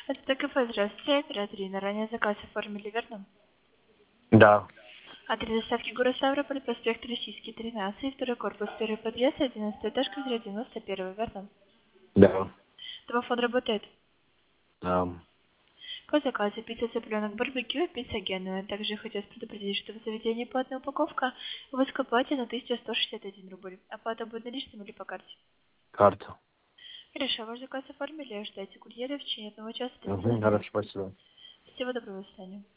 Это ТКП, здравствуйте, оператор Ирина. Ранее заказ оформили, верно? Да. Адрес доставки город Ставрополь, проспект Российский, 13, второй корпус, первый подъезд, 11 этаж, квартира 91, верно? Да. Домофон работает. Да. По заказу пицца цыпленок барбекю, пицца генуя. Также хотелось предупредить, что в заведении платная упаковка, вы скупаете на 1161 рубль. Оплата будет наличными или по карте? Карта. Хорошо, ваш заказ оформили, ждайте курьера в течение 1 часа 30 Угу, минут. хорошо, спасибо. Всего доброго, до свидания.